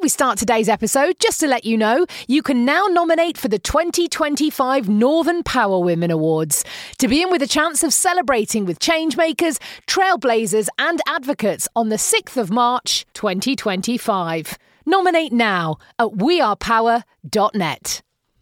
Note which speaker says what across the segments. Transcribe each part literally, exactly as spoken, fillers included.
Speaker 1: we start today's episode, just to let you know, you can now nominate for the twenty twenty-five Northern Power Women Awards to be in with a chance of celebrating with changemakers, trailblazers and advocates on the sixth of March twenty twenty-five. Nominate now at we are power dot net.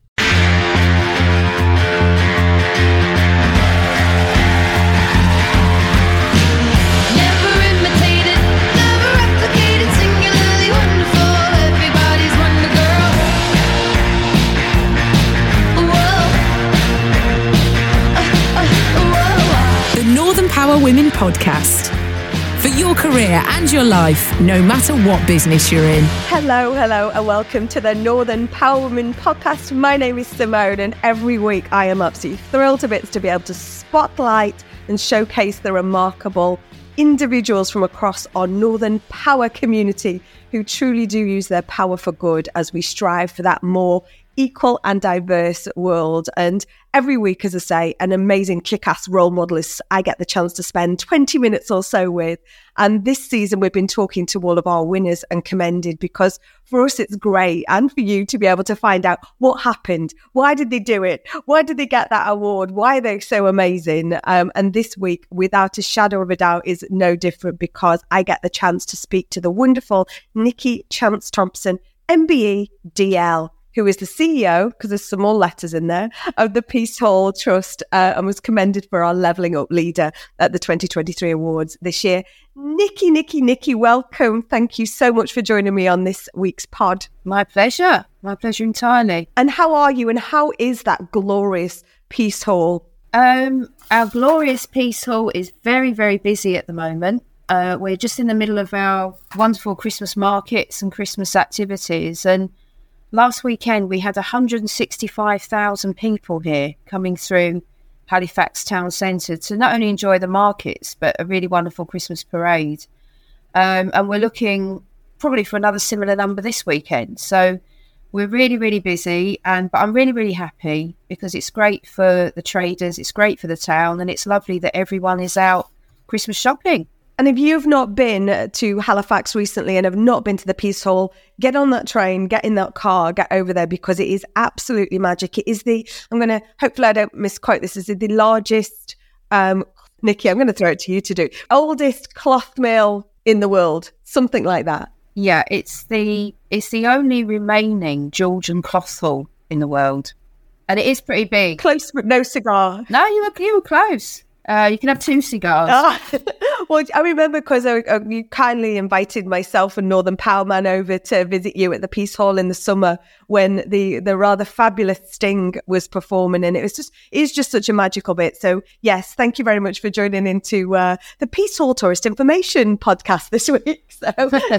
Speaker 2: Northern Power Women Podcast. For your career and your life, no matter what business you're in.
Speaker 3: Hello, hello, and welcome to the Northern Power Women Podcast. My name is Simone, and every week I am absolutely thrilled to bits to be able to spotlight and showcase the remarkable individuals from across our Northern Power community who truly do use their power for good as we strive for that more equal and diverse world. And every week, as I say, an amazing kick-ass role model is I get the chance to spend twenty minutes or so with. And this season, we've been talking to all of our winners and commended, because for us, it's great. And for you to be able to find out what happened. Why did they do it? Why did they get that award? Why are they so amazing? Um, and this week, without a shadow of a doubt, is no different, because I get the chance to speak to the wonderful Nikki Chance Thompson, M B E D L, who is the C E O, because there's some more letters in there, of the Peace Hall Trust, uh, and was commended for our Levelling Up Leader at the twenty twenty-three awards this year. Nikki, Nikki, Nikki, welcome. Thank you so much for joining me on this week's pod.
Speaker 4: My pleasure. My pleasure entirely.
Speaker 3: And how are you, and how is that glorious Peace Hall?
Speaker 4: Um, our glorious Peace Hall is very, very busy at the moment. Uh, we're just in the middle of our wonderful Christmas markets and Christmas activities, and last weekend, we had one hundred sixty-five thousand people here coming through Halifax Town Centre to not only enjoy the markets, but a really wonderful Christmas parade. Um, and we're looking probably for another similar number this weekend. So we're really, really busy. And but I'm really, really happy, because it's great for the traders, it's great for the town, and it's lovely that everyone is out Christmas shopping.
Speaker 3: And if you've not been to Halifax recently and have not been to the Peace Hall, get on that train, get in that car, get over there, because it is absolutely magic. It is the, I'm going to, hopefully I don't misquote this, is the largest, um, Nikki, I'm going to throw it to you to do, oldest cloth mill in the world, something like that.
Speaker 4: Yeah, it's the it's the only remaining Georgian cloth hall in the world. And it is pretty big.
Speaker 3: Close, but no cigar.
Speaker 4: No, you were, you were close. Uh, you can have two cigars.
Speaker 3: Ah, well, I remember because uh, uh, you kindly invited myself and Northern Power Man over to visit you at the Peace Hall in the summer when the, the rather fabulous Sting was performing, and it was just it is just such a magical bit. So yes, thank you very much for joining into uh, the Peace Hall Tourist Information podcast this week. So,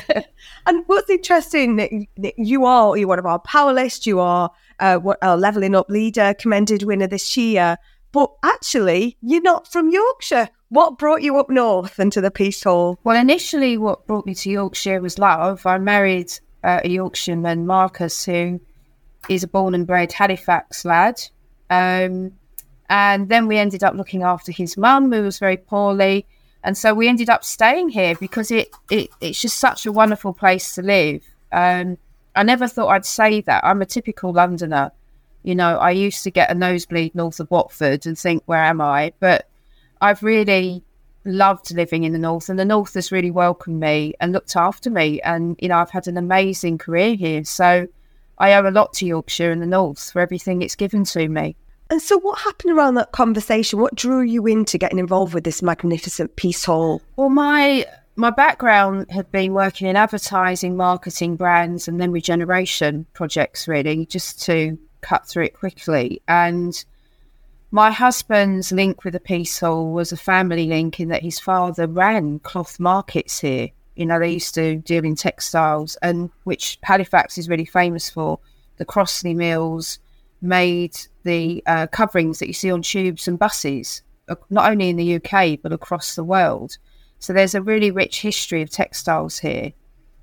Speaker 3: and what's interesting, you are you're one of our power lists. You are uh, what our Levelling Up Leader, commended winner this year. But actually, you're not from Yorkshire. What brought you up north and to the Peace Hall?
Speaker 4: Well, initially what brought me to Yorkshire was love. I married uh, a Yorkshireman, Marcus, who is a born and bred Halifax lad. Um, and then we ended up looking after his mum, who was very poorly. And so we ended up staying here because it, it it's just such a wonderful place to live. Um, I never thought I'd say that. I'm a typical Londoner. You know, I used to get a nosebleed north of Watford and think, where am I? But I've really loved living in the north, and the north has really welcomed me and looked after me. And, you know, I've had an amazing career here. So I owe a lot to Yorkshire and the north for everything it's given to me.
Speaker 3: And so what happened around that conversation? What drew you into getting involved with this magnificent Peace Hall?
Speaker 4: Well, my my background had been working in advertising, marketing, brands, and then regeneration projects, really, just to cut through it quickly. And my husband's link with the Peace Hall was a family link, in that his father ran cloth markets here. You know, they used to deal in textiles, and which Halifax is really famous for. The Crossley Mills made the uh, coverings that you see on tubes and buses, uh, not only in the U K, but across the world. So there's a really rich history of textiles here.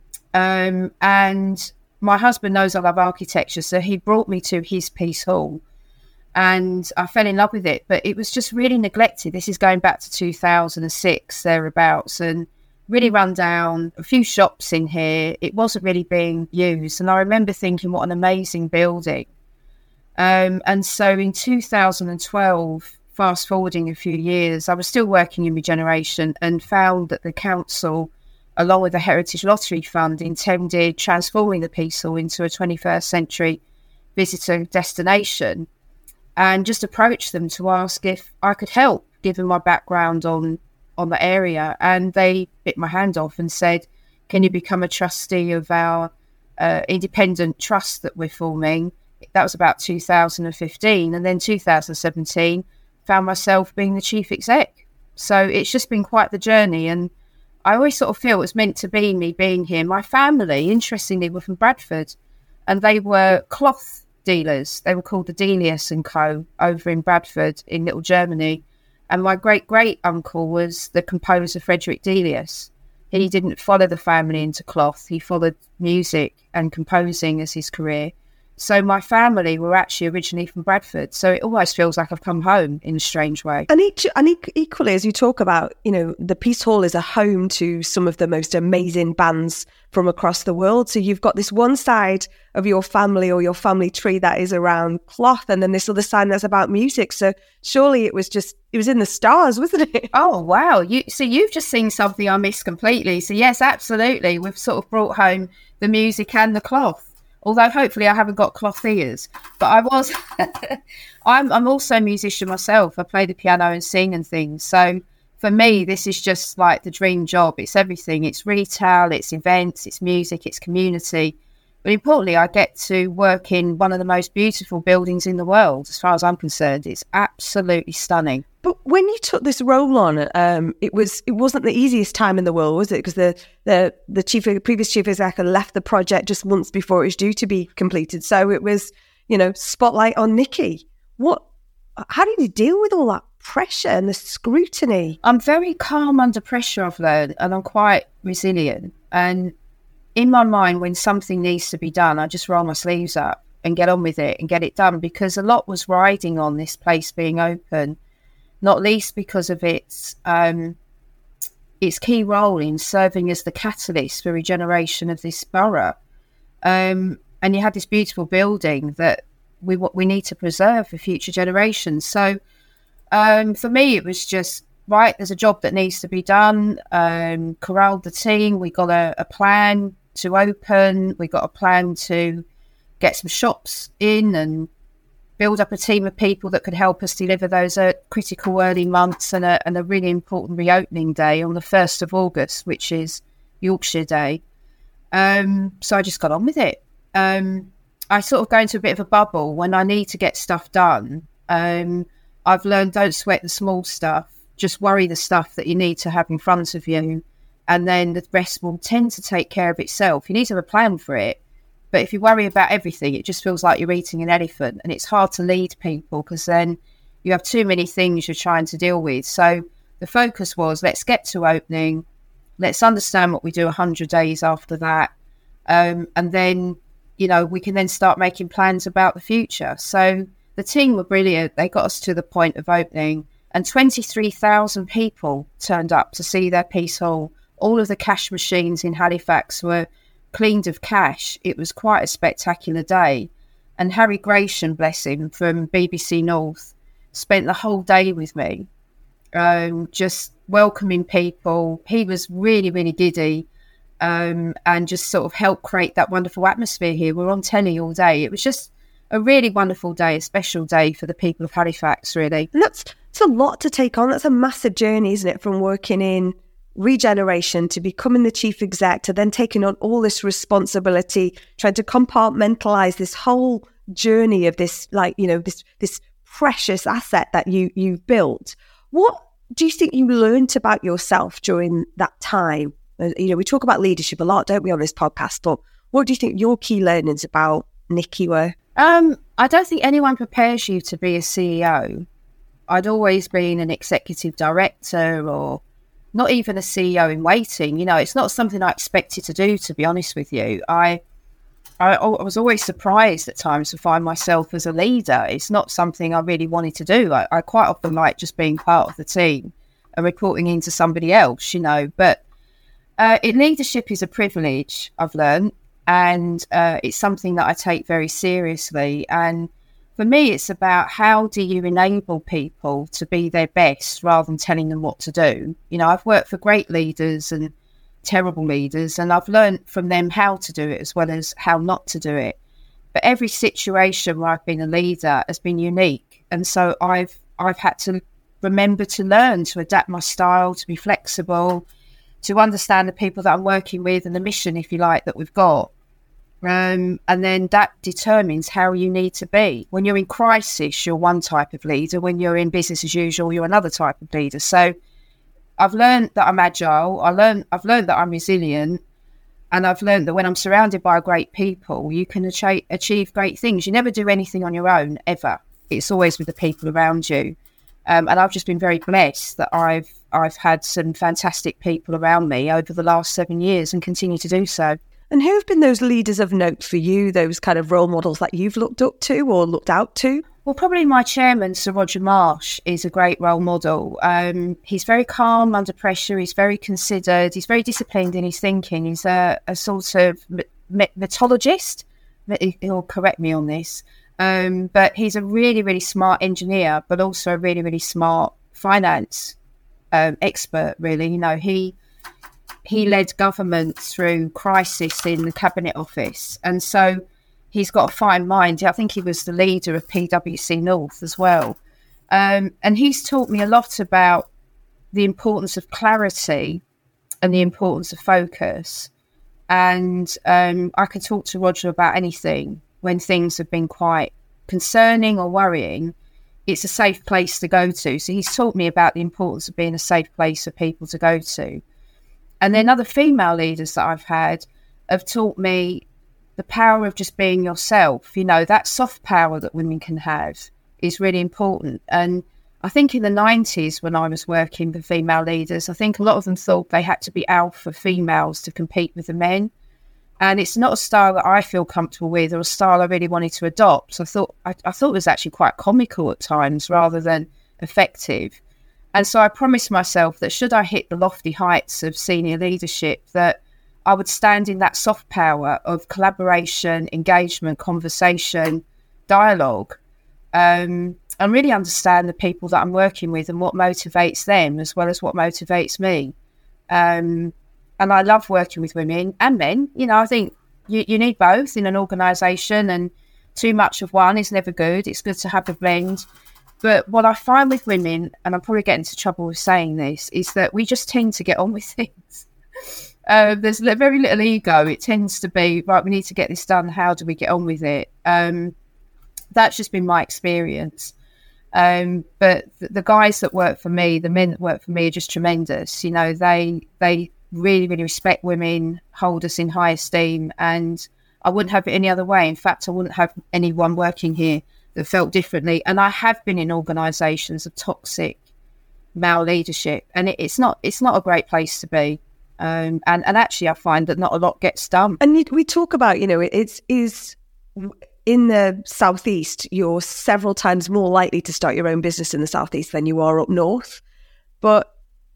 Speaker 4: Um, and my husband knows I love architecture, so he brought me to his Peace Hall, and I fell in love with it. But it was just really neglected. This is going back to two thousand six, thereabouts, and really run down, a few shops in here. It wasn't really being used. And I remember thinking, what an amazing building. Um, and so in two thousand twelve, fast forwarding a few years, I was still working in regeneration and found that the council, along with the Heritage Lottery Fund, intended transforming the Peace Hall into a twenty-first century visitor destination, and just approached them to ask if I could help, given my background on, on the area. And they bit my hand off and said, can you become a trustee of our uh, independent trust that we're forming? That was about two thousand fifteen. And then two thousand seventeen, found myself being the chief exec. So it's just been quite the journey. And I always sort of feel it was meant to be me being here. My family, interestingly, were from Bradford, and they were cloth dealers. They were called the Delius and Co. over in Bradford in Little Germany. And my great-great-uncle was the composer Frederick Delius. He didn't follow the family into cloth. He followed music and composing as his career. So my family were actually originally from Bradford. So it always feels like I've come home in a strange way.
Speaker 3: And, each, and equally, as you talk about, you know, the Peace Hall is a home to some of the most amazing bands from across the world. So you've got this one side of your family or your family tree that is around cloth, and then this other side that's about music. So surely it was just, it was in the stars, wasn't it?
Speaker 4: Oh, wow. You so you've just seen something I missed completely. So yes, absolutely. We've sort of brought home the music and the cloth. Although hopefully I haven't got cloth ears, but I was, I'm, I'm also a musician myself. I play the piano and sing and things. So for me, this is just like the dream job. It's everything. It's retail, it's events, it's music, it's community. But importantly, I get to work in one of the most beautiful buildings in the world. As far as I'm concerned, it's absolutely stunning.
Speaker 3: But when you took this role on, um, it was it wasn't the easiest time in the world, was it? Because the the the chief previous chief executive left the project just months before it was due to be completed. So it was, you know, spotlight on Nikki. What? How did you deal with all that pressure and the scrutiny?
Speaker 4: I'm very calm under pressure, I've learned, and I'm quite resilient. And in my mind, when something needs to be done, I just roll my sleeves up and get on with it and get it done, because a lot was riding on this place being open, not least because of its um, its key role in serving as the catalyst for regeneration of this borough. Um, and you had this beautiful building that we we need to preserve for future generations. So um, for me, it was just, right, there's a job that needs to be done. Um, corralled the team. We got a, a plan to open. We got a plan to get some shops in and build up a team of people that could help us deliver those uh, critical early months and a, and a really important reopening day on the first of August, which is Yorkshire Day. Um, so I just got on with it. Um, I sort of go into a bit of a bubble when I need to get stuff done. Um, I've learned, don't sweat the small stuff. Just worry the stuff that you need to have in front of you, and then the rest will tend to take care of itself. You need to have a plan for it. But if you worry about everything, it just feels like you're eating an elephant, and it's hard to lead people because then you have too many things you're trying to deal with. So the focus was, let's get to opening, let's understand what we do one hundred days after that, um, and then, you know, we can then start making plans about the future. So the team were brilliant. They got us to the point of opening, and twenty-three thousand people turned up to see their Peace Hall. All of the cash machines in Halifax were cleaned of cash. It was quite a spectacular day. And Harry Gratian, bless him, from B B C North, spent the whole day with me, um, just welcoming people. He was really, really giddy, um, and just sort of helped create that wonderful atmosphere here. We're on telly all day. It was just a really wonderful day, a special day for the people of Halifax, really.
Speaker 3: And that's, that's a lot to take on. That's a massive journey, isn't it, from working in regeneration to becoming the chief exec to then taking on all this responsibility, trying to compartmentalize this whole journey of this, like, you know, this this precious asset that you you've built. What do you think you learned about yourself during that time? You know, we talk about leadership a lot, don't we, on this podcast? But what do you think your key learnings about Nikki were?
Speaker 4: Um, I don't think anyone prepares you to be a C E O. I'd always been an executive director, or not even a C E O in waiting. You know, it's not something I expected to do, to be honest with you. I, I, I was always surprised at times to find myself as a leader. It's not something I really wanted to do. I, I quite often like just being part of the team and reporting into somebody else, you know. But Uh, it, leadership is a privilege, I've learned, and uh, it's something that I take very seriously. And for me, it's about how do you enable people to be their best rather than telling them what to do. You know, I've worked for great leaders and terrible leaders, and I've learned from them how to do it as well as how not to do it. But every situation where I've been a leader has been unique. And so I've I've had to remember to learn to adapt my style, to be flexible, to understand the people that I'm working with and the mission, if you like, that we've got. Um, and then that determines how you need to be. When you're in crisis, you're one type of leader. When you're in business as usual, you're another type of leader. So I've learned that I'm agile. I learned, I've learned that I'm resilient. And I've learned that when I'm surrounded by great people, you can achieve, achieve great things. You never do anything on your own, ever. It's always with the people around you. Um, and I've just been very blessed that I've I've had some fantastic people around me over the last seven years and continue to do so.
Speaker 3: And who have been those leaders of note for you, those kind of role models that you've looked up to or looked out to?
Speaker 4: Well, probably my chairman, Sir Roger Marsh, is a great role model. Um, he's very calm under pressure. He's very considered. He's very disciplined in his thinking. He's a, a sort of me- methodologist. He'll correct me on this. Um, but he's a really, really smart engineer, but also a really, really smart finance um, expert, really. You know, he... He led government through crisis in the Cabinet Office. And so he's got a fine mind. I think he was the leader of P W C North as well. Um, and he's taught me a lot about the importance of clarity and the importance of focus. And um, I can talk to Roger about anything when things have been quite concerning or worrying. It's a safe place to go to. So he's taught me about the importance of being a safe place for people to go to. And then other female leaders that I've had have taught me the power of just being yourself. You know, that soft power that women can have is really important. And I think in the nineties, when I was working with female leaders, I think a lot of them thought they had to be alpha females to compete with the men. And it's not a style that I feel comfortable with or a style I really wanted to adopt. So I thought, I, I thought it was actually quite comical at times rather than effective. And so I promised myself that should I hit the lofty heights of senior leadership, that I would stand in that soft power of collaboration, engagement, conversation, dialogue, um, and really understand the people that I'm working with and what motivates them as well as what motivates me. Um, and I love working with women and men. You know, I think you, you need both in an organisation, and too much of one is never good. It's good to have a blend. But what I find with women, and I'm probably getting into trouble with saying this, is that we just tend to get on with things. Uh, there's very little ego. It tends to be, right, we need to get this done. How do we get on with it? Um, that's just been my experience. Um, but the, the guys that work for me, the men that work for me are just tremendous. You know, they they really, really respect women, hold us in high esteem, and I wouldn't have it any other way. In fact, I wouldn't have anyone working here that felt differently. And I have been in organisations of toxic male leadership, and it, it's not it's not a great place to be. Um, and, and actually, I find that not a lot gets done.
Speaker 3: And we talk about, you know, it's is in the southeast, you're several times more likely to start your own business in the southeast than you are up north. But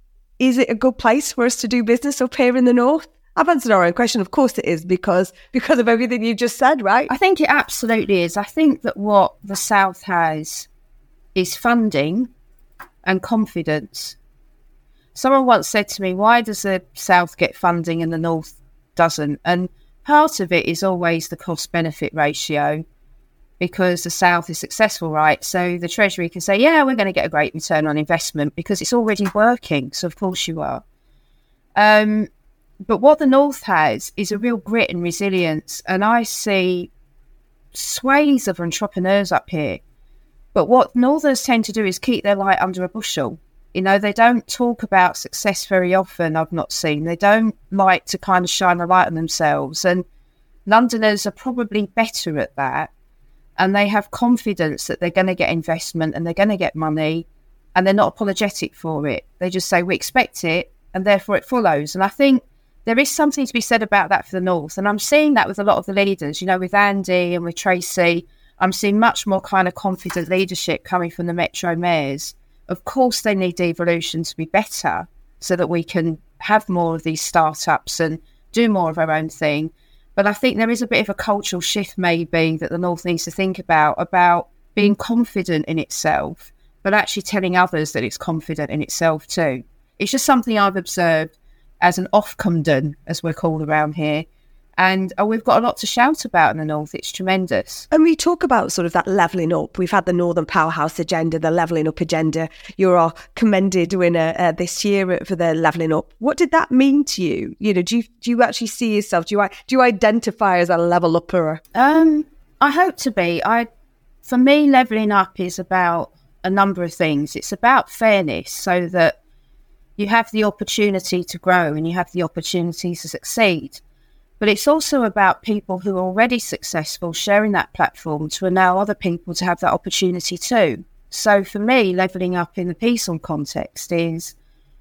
Speaker 3: is it a good place for us to do business up here in the north? I've answered our own question. Of course it is, because because of everything you just said, right?
Speaker 4: I think it absolutely is. I think that what the South has is funding and confidence. Someone once said to me, why does the South get funding and the North doesn't? And part of it is always the cost-benefit ratio, because the South is successful, right? So the Treasury can say, yeah, we're going to get a great return on investment because it's already working. So of course you are. Um, But what the North has is a real grit and resilience. And I see swathes of entrepreneurs up here. But what Northerners tend to do is keep their light under a bushel. You know, they don't talk about success very often, I've not seen. They don't like to kind of shine a light on themselves. And Londoners are probably better at that. And they have confidence that they're going to get investment and they're going to get money. And they're not apologetic for it. They just say, we expect it, and therefore it follows. And I think there is something to be said about that for the North. And I'm seeing that with a lot of the leaders, you know, with Andy and with Tracy. I'm seeing much more kind of confident leadership coming from the Metro mayors. Of course, they need devolution to be better so that we can have more of these startups and do more of our own thing. But I think there is a bit of a cultural shift maybe that the North needs to think about, about being confident in itself, but actually telling others that it's confident in itself too. It's just something I've observed as an Ofcomden, as we're called around here. And oh, we've got a lot to shout about in the North. It's tremendous.
Speaker 3: And we talk about sort of that levelling up. We've had the Northern Powerhouse agenda, the levelling up agenda. You're our commended winner uh, this year for the levelling up. What did that mean to you? You know, do you do you actually see yourself? Do you do you identify as a level upper?
Speaker 4: Um, I hope to be. I, for me, levelling up is about a number of things. It's about fairness, so that you have the opportunity to grow and you have the opportunity to succeed. But it's also about people who are already successful sharing that platform to allow other people to have that opportunity too. So for me, levelling up in the Peasant context is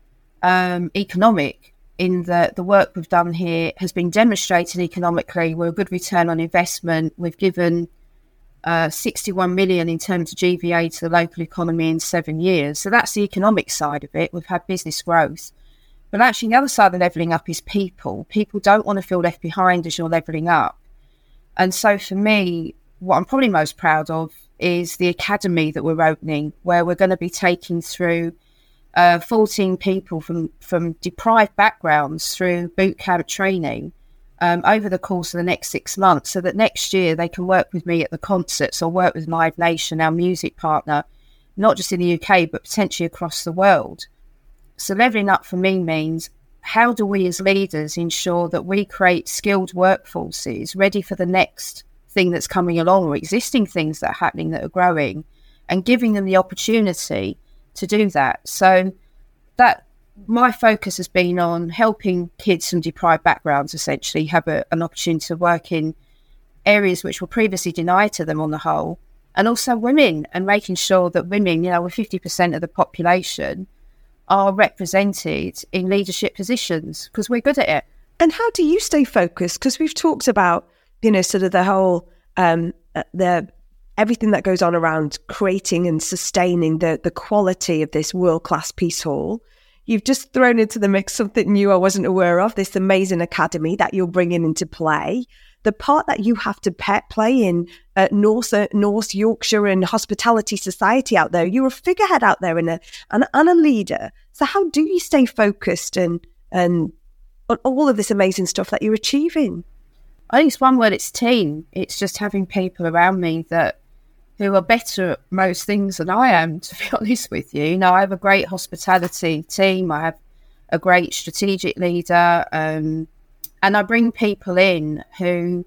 Speaker 4: um, economic, in that the work we've done here has been demonstrated economically. We're a good return on investment. We've given uh, sixty-one million in terms of G V A to the local economy in seven years. So that's the economic side of it. We've had business growth. But actually, the other side of levelling up is people. People don't want to feel left behind as you're levelling up. And so for me, what I'm probably most proud of is the academy that we're opening, where we're going to be taking through uh, fourteen people from, from deprived backgrounds through boot camp training um, over the course of the next six months, so that next year they can work with me at the concerts or work with Live Nation, our music partner, not just in the U K, but potentially across the world. So levelling up for me means, how do we as leaders ensure that we create skilled workforces ready for the next thing that's coming along, or existing things that are happening that are growing, and giving them the opportunity to do that. So that my focus has been on helping kids from deprived backgrounds essentially have a, an opportunity to work in areas which were previously denied to them on the whole, and also women, and making sure that women, you know, we're fifty percent of the population, are represented in leadership positions, because we're good at it.
Speaker 3: And how do you stay focused? Because we've talked about, you know, sort of the whole, um, the everything that goes on around creating and sustaining the the quality of this world-class Peace Hall. You've just thrown into the mix something new I wasn't aware of, this amazing academy that you're bringing into play. The part that you have to pe- play in uh, North, uh, North Yorkshire and hospitality society out there. You're a figurehead out there and a, and, and a leader. So how do you stay focused and, and on all of this amazing stuff that you're achieving?
Speaker 4: I think it's one word, it's team. It's just having people around me that who are better at most things than I am, to be honest with you. You know, I have a great hospitality team. I have a great strategic leader, um, and I bring people in who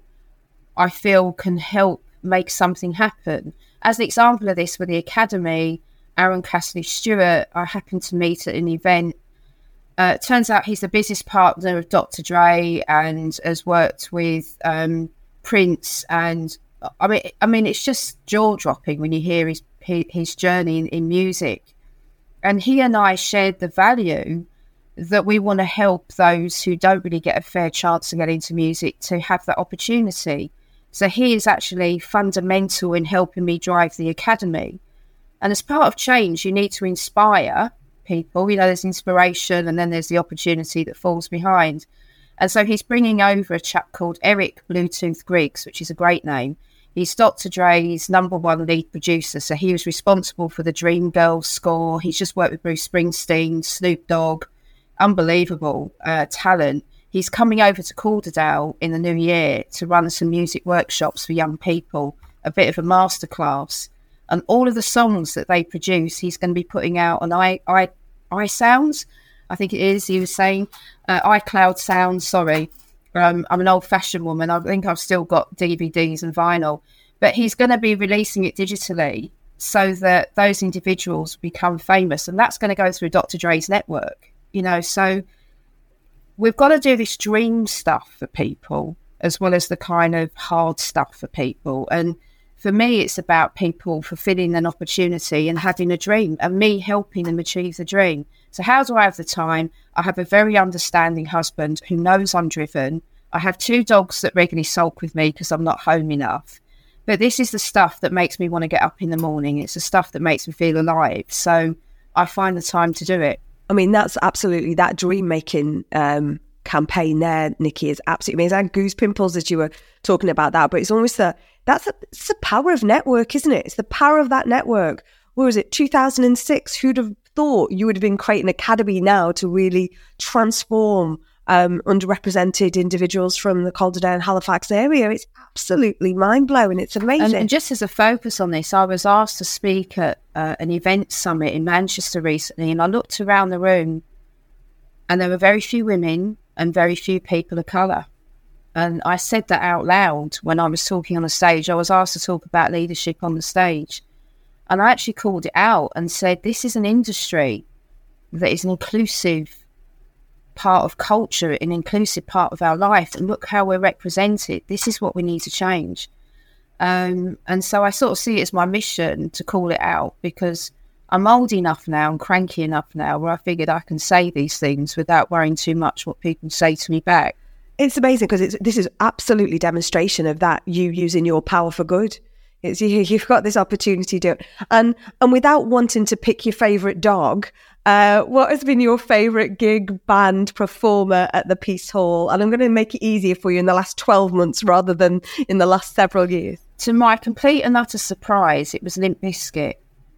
Speaker 4: I feel can help make something happen. As an example of this, with the Academy, Aaron Cassidy-Stewart, I happened to meet at an event. Uh, it turns out he's a business partner of Doctor Dre and has worked with um, Prince. And I mean, I mean, it's just jaw-dropping when you hear his his journey in, in music. And he and I shared the value that we want to help those who don't really get a fair chance to get into music to have that opportunity. So he is actually fundamental in helping me drive the Academy. And as part of change, you need to inspire people. You know, there's inspiration and then there's the opportunity that falls behind. And so he's bringing over a chap called Eric Bluetooth Griggs, which is a great name. He's Doctor Dre's number one lead producer. So he was responsible for the Dreamgirls score. He's just worked with Bruce Springsteen, Snoop Dogg, unbelievable uh, talent. He's coming over to Calderdale in the new year to run some music workshops for young people, a bit of a masterclass. And all of the songs that they produce, he's going to be putting out on i i iSounds, I think it is. He was saying uh, iCloud Sounds. Sorry, um, I'm an old-fashioned woman. I think I've still got D V Ds and vinyl, but he's going to be releasing it digitally so that those individuals become famous, and that's going to go through Doctor Dre's network. You know, so we've got to do this dream stuff for people as well as the kind of hard stuff for people. And for me, it's about people fulfilling an opportunity and having a dream, and me helping them achieve the dream. So how do I have the time? I have a very understanding husband who knows I'm driven. I have two dogs that regularly sulk with me because I'm not home enough. But this is the stuff that makes me want to get up in the morning. It's the stuff that makes me feel alive. So I find the time to do it.
Speaker 3: I mean, that's absolutely, that dream making um, campaign there, Nikki, is absolutely amazing. I had goose pimples as you were talking about that, but it's almost the, that's a, it's the power of network, isn't it? It's the power of that network. What was it, two thousand six? Who'd have thought you would have been creating an academy now to really transform um, underrepresented individuals from the Calder and Halifax area? It's absolutely mind-blowing. It's amazing.
Speaker 4: And, and just as a focus on this, I was asked to speak at uh, an event summit in Manchester recently, and I looked around the room and there were very few women and very few people of colour. And I said that out loud when I was talking on the stage. I was asked to talk about leadership on the stage. And I actually called it out and said, this is an industry that is an inclusive part of culture, an inclusive part of our life. And look how we're represented. This is what we need to change. Um, and so I sort of see it as my mission to call it out, because I'm old enough now and cranky enough now where I figured I can say these things without worrying too much what people say to me back.
Speaker 3: It's amazing because it's, this is absolutely demonstration of that, you using your power for good. It's, you, you've got this opportunity to do it. And, and without wanting to pick your favourite dog, uh, what has been your favourite gig, band, performer at the Peace Hall? And I'm going to make it easier for you in the last twelve months rather than in the last several years.
Speaker 4: To my complete and utter surprise, it was Limp Bizkit.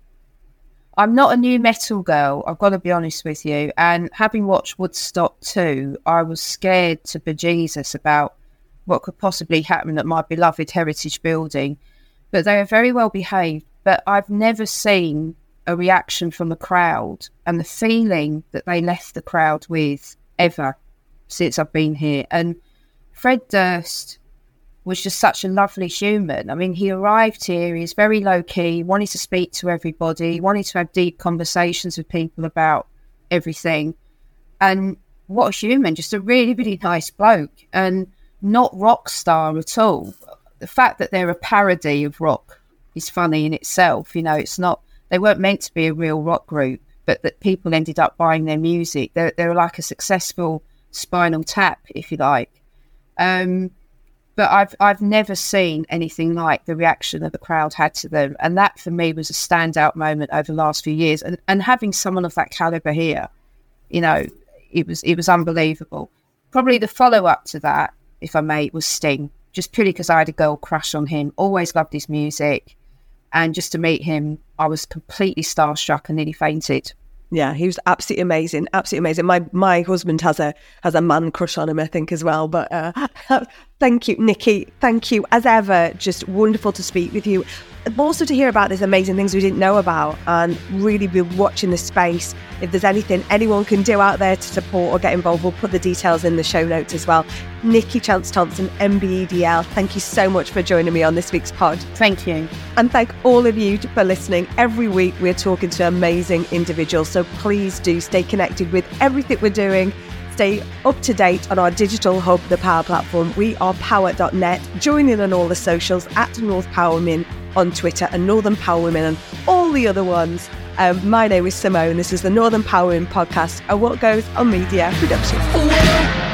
Speaker 4: I'm not a new metal girl, I've got to be honest with you. And having watched Woodstock two, I was scared to bejesus about what could possibly happen at my beloved heritage building. But they are very well behaved. But I've never seen a reaction from the crowd and the feeling that they left the crowd with ever since I've been here. And Fred Durst was just such a lovely human. I mean, he arrived here, he's very low-key, wanted to speak to everybody, wanted to have deep conversations with people about everything. And what a human, just a really, really nice bloke, and not rock star at all. The fact that they're a parody of rock is funny in itself. You know, it's not, they weren't meant to be a real rock group, but that people ended up buying their music. They're, they're like a successful Spinal Tap, if you like. Um, But I've I've never seen anything like the reaction that the crowd had to them. And that, for me, was a standout moment over the last few years. And, and having someone of that calibre here, you know, it was it was unbelievable. Probably the follow-up to that, if I may, was Sting. Just purely because I had a girl crush on him. Always loved his music. And just to meet him, I was completely starstruck and nearly fainted.
Speaker 3: Yeah, he was absolutely amazing, absolutely amazing. My my husband has a has a man crush on him, I think, as well. But uh, thank you, Nikki. Thank you, as ever. Just wonderful to speak with you. Also to hear about these amazing things we didn't know about, and really be watching the space. If there's anything anyone can do out there to support or get involved, we'll put the details in the show notes as well. Nikki Chance-Thompson, M B E D L, thank you so much for joining me on this week's pod.
Speaker 4: Thank you.
Speaker 3: And thank all of you for listening. Every week we're talking to amazing individuals, so please do stay connected with everything we're doing. Stay up to date on our digital hub, the Power Platform. We are power dot net. Join in on all the socials at North Power Women on Twitter and Northern Power Women and all the other ones. Um, my name is Simone. This is the Northern Power Women podcast, a What Goes on Media production.